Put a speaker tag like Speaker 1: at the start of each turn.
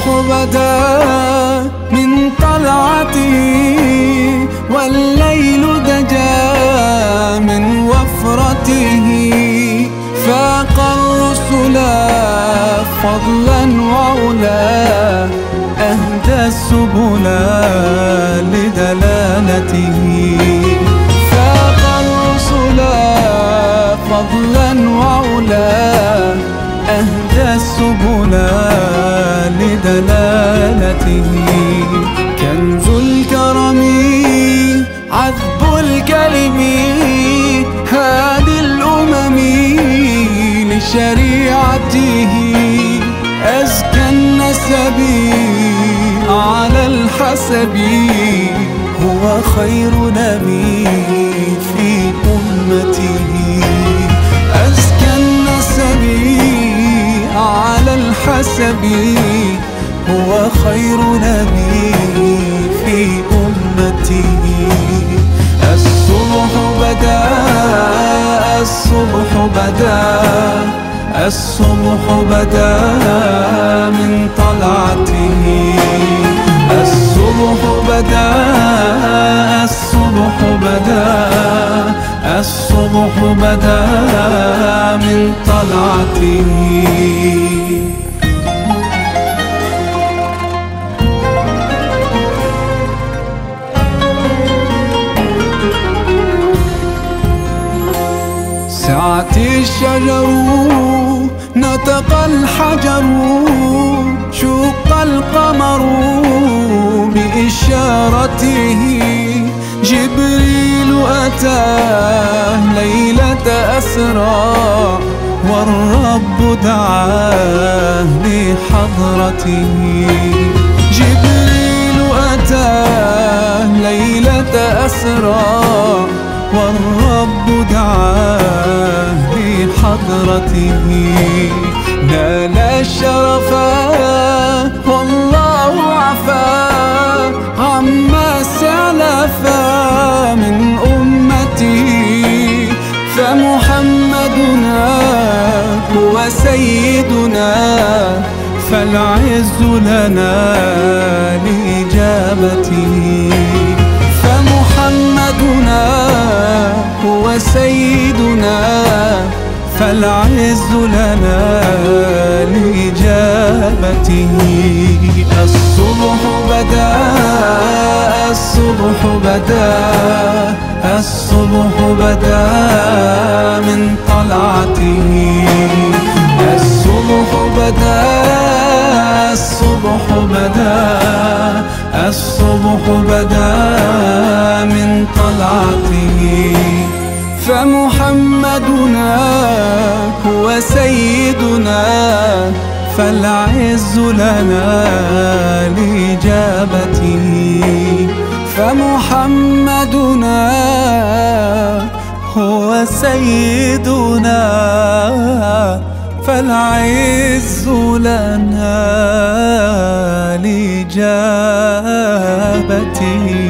Speaker 1: بدا من طلعته والليل دجا من وفرته فاق الرسل فضلا وعلا أهدى السبل لدلالته فاق الرسل فضلا وعلا أهدى السبل لدلالته كنز الكرم عذب الكلم هادي الأمم لشريعته أزكى النسب على الحسب هو خير نبي في أمته أزكى النسب على الحسب هو خير نبي في أمته الصبح بدا الصبح بدا الصبح بدا من طلعته الصبح بدا الصبح بدا الصبح بدا من طلعته سعت الشجر نطق الحجر شق القمر بإشارته جبريل أتاه ليلة أسرى والرب دعاه لحضرته جبريل أتاه ليلة أسرى والرب دعاه لحضرته نال الشرف والله عفا عما سلف من أمته فمحمدنا هو سيدنا فالعز لنا لإجابته فمحمدنا هو سيدنا فالعز لنا لإجابته الصبح بدا الصبح بدا الصبح بدا من طلعته الصبح بدا الصبح بدا الصبح بدا من طلعته فمحمدنا هو سيدنا فالعز لنا لإجابته فمحمدنا هو سيدنا فالعز لنا لإجابته